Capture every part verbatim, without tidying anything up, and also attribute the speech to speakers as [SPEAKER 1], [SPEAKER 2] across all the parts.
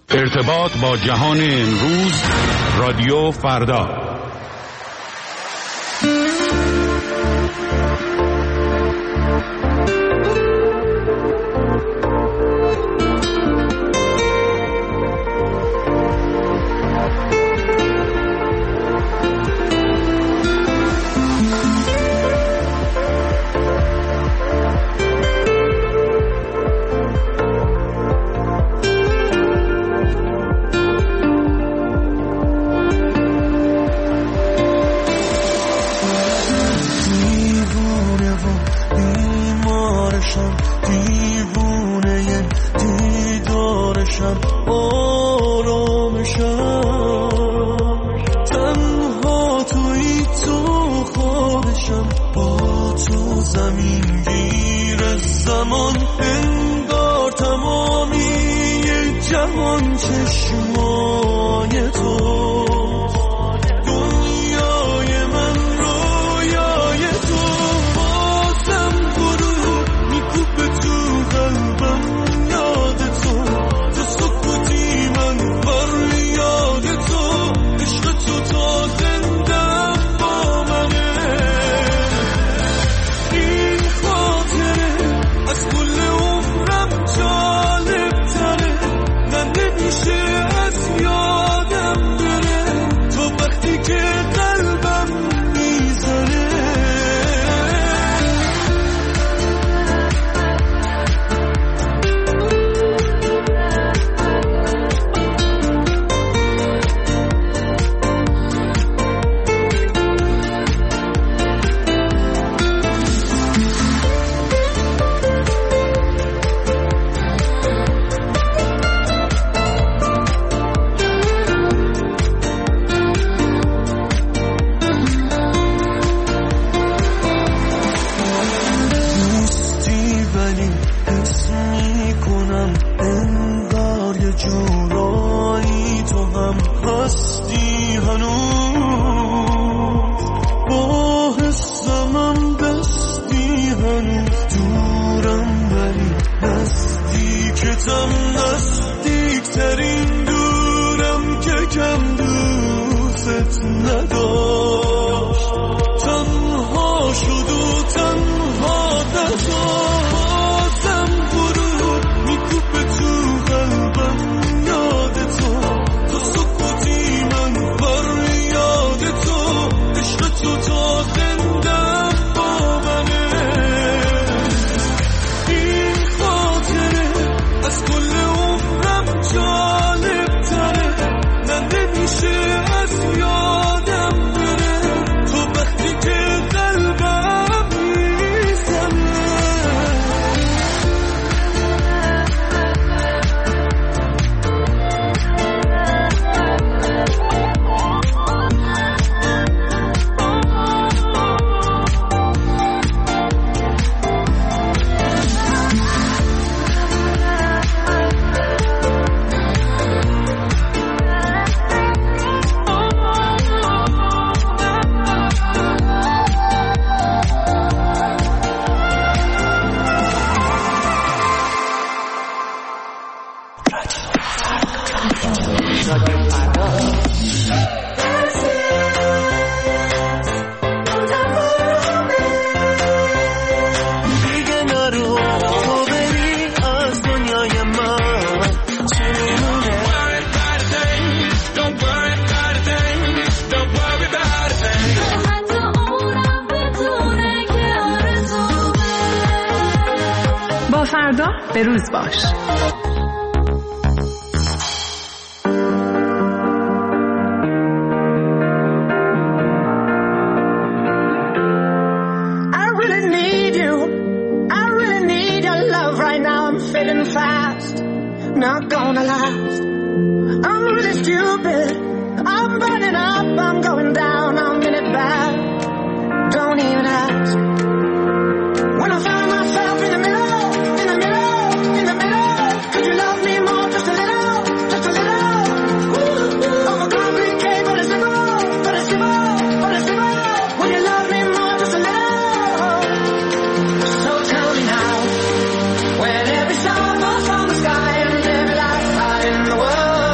[SPEAKER 1] ارتباط با جهان امروز، رادیو فردا.
[SPEAKER 2] به روز باش.
[SPEAKER 3] When every star falls from the sky and every light in the world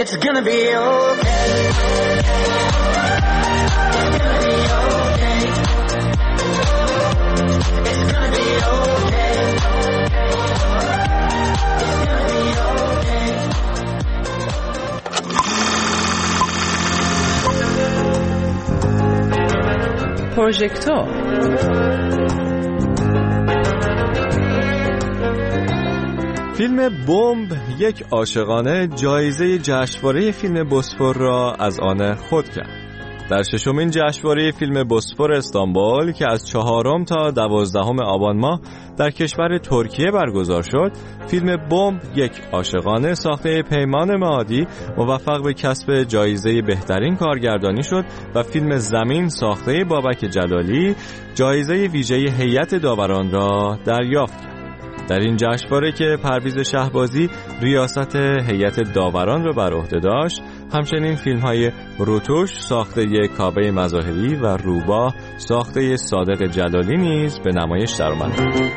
[SPEAKER 3] It's gonna be okay. It's gonna be okay. It's gonna be okay. It's gonna be okay.
[SPEAKER 2] پروژکتور
[SPEAKER 4] فیلم بمب یک عاشقانه جایزه جشنواره فیلم بوسفور را از آن خود کرد. در ششمین جشنواره فیلم بوسفور استانبول که از چهارم تا دوازدهم آبان ماه در کشور ترکیه برگزار شد، فیلم بمب یک عاشقانه ساخته پیمان معادی موفق به کسب جایزه بهترین کارگردانی شد و فیلم زمین ساخته بابک جلالی جایزه ویژه هیئت داوران را دریافت کرد. در این جشنواره که پرویز شهبازی ریاست هیئت داوران را بر عهده داشت، همچنین فیلم‌های روتوش ساخته کاوه مظاهری و روباه ساخته صادق جلالی نیز به نمایش درآمدند.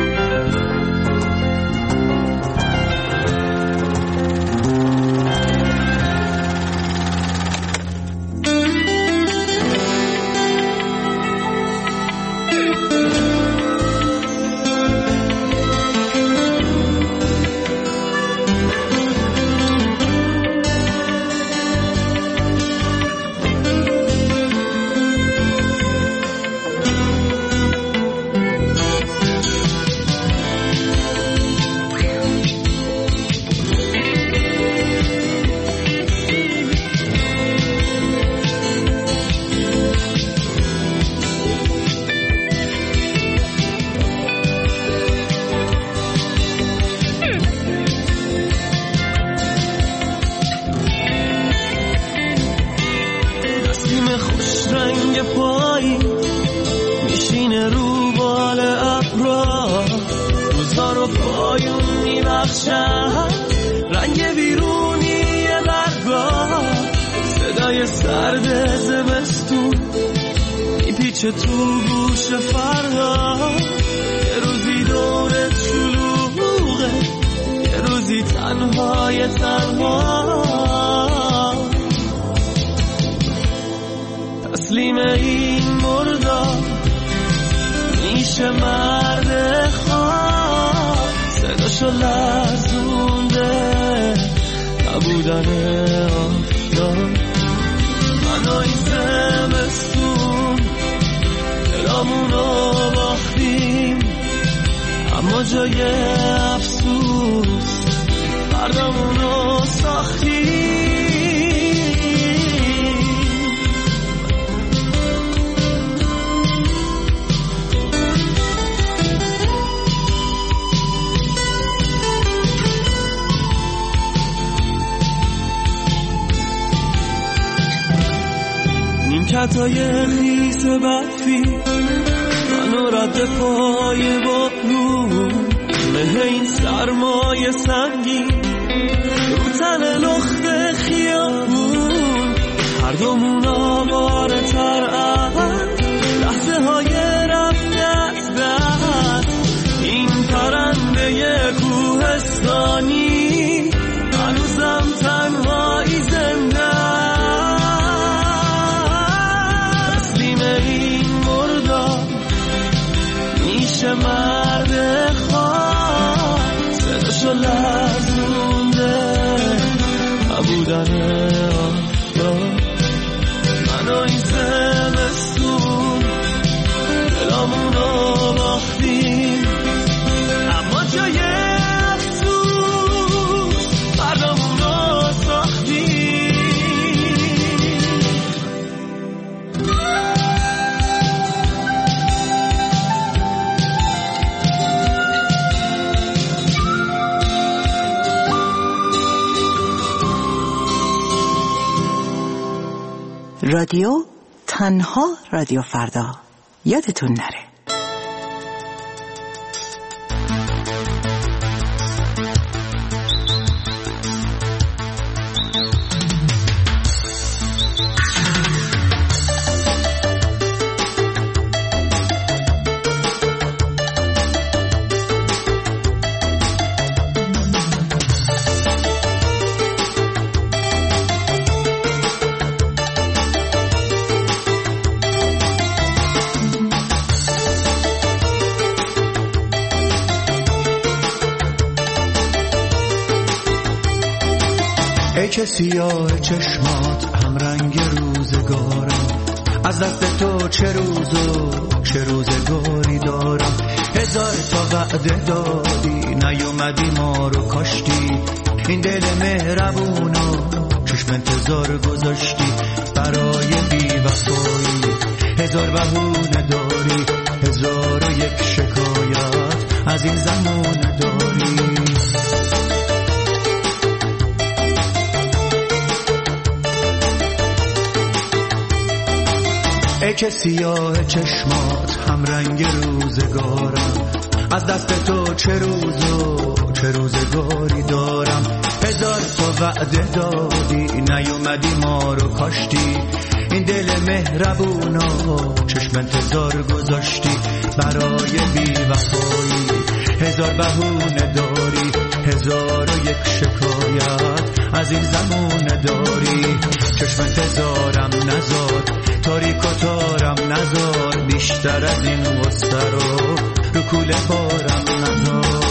[SPEAKER 5] رنگ بیرونی برگاه صدای سرد زمستون میپیچه تو گوش فردا. یه روزی دورت شلوغه، یه روزی تنهای تنها. تسلیم این مردار میشه مرد خواه، صداشو لرزونده نبودن آفتاب. من و این زمستون دلامونو باختیم، اما جای افسوس فردامونو ساختیم. نیمکتای خیس برفی منو رد پای بارون، مه این سرمای سنگین رو تن لخت خیابون. هر دومون آواره ترن لحظه های رفته از دست. این پرنده کوهستانی هنوزم تنهایی زنده. تسلیم این مردار میشه مرد خواه، صداشو لرزونده نبودن آفتاب. من و این زمستون دلامونو باختیم، اما جای افسوس فردامونو ساختیم.
[SPEAKER 6] رادیو تنها رادیو فردا، یادتون نره.
[SPEAKER 7] که سیاه چشمات هم رنگ روزگارم، از دست تو چه روز و چه روزگاری دارم. هزار تا وعده دادی نیومدی ما رو کاشتی، این دل مهربونو چشم انتظار گذاشتی برای بی وفایی. هزار بهونه داری، هزار و یک شکایت از این زمان داری. ای که سیاه چشمات هم رنگ روزگارم، از دست تو چه روز و چه روزگاری دارم. هزار تا وعده دادی نیومدی ما رو کاشتی، این دل مهربونو چشم انتظار گذاشتی برای بی وفایی. هزار بهونه داری، هزار و یک شکایت از این زمونه داری. چشم انتظارم نزار، تاریک و تارم نزار، بیشتر از این غصه رو رو کوله بارم نزار.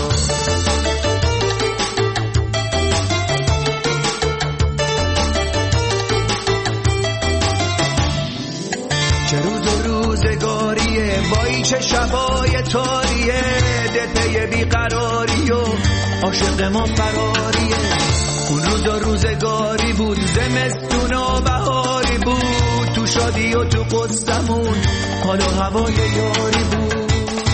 [SPEAKER 7] چه روز و روزگاریه، وای چه شبای تاریه، دل پی بیقراری و عاشق ما فراریه. اون روز و روزگاری بود، زمستون و بهاری بود، تو شادی و تو قصمون حال و هوای یاری بود.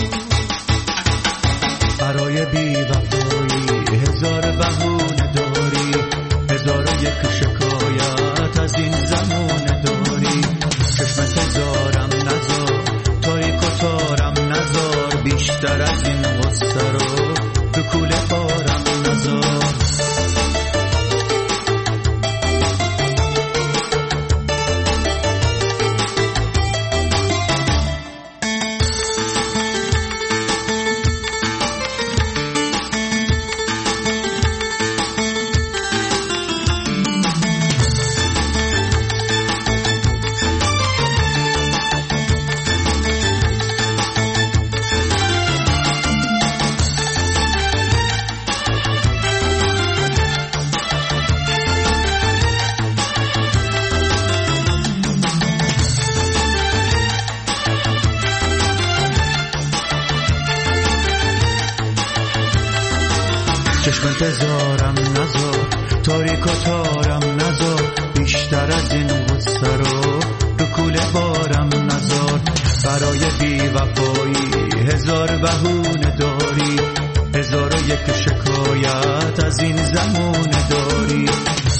[SPEAKER 7] برای بی وفایی هزار بهونه داری، هزار و یک شکایت از این زمان داری. چشم انتظارم نزار، تاریک و تارم نزار، بیشتر از این غصه رو تو کوله بارم نزار. چشم انتظارم نزار، تاریک و تارم نزار، بیشتر از این غصه رو رو کوله بارم نزار. برای بی وفایی هزار بهونه داری، هزار و یک شکایت از این زمونه داری.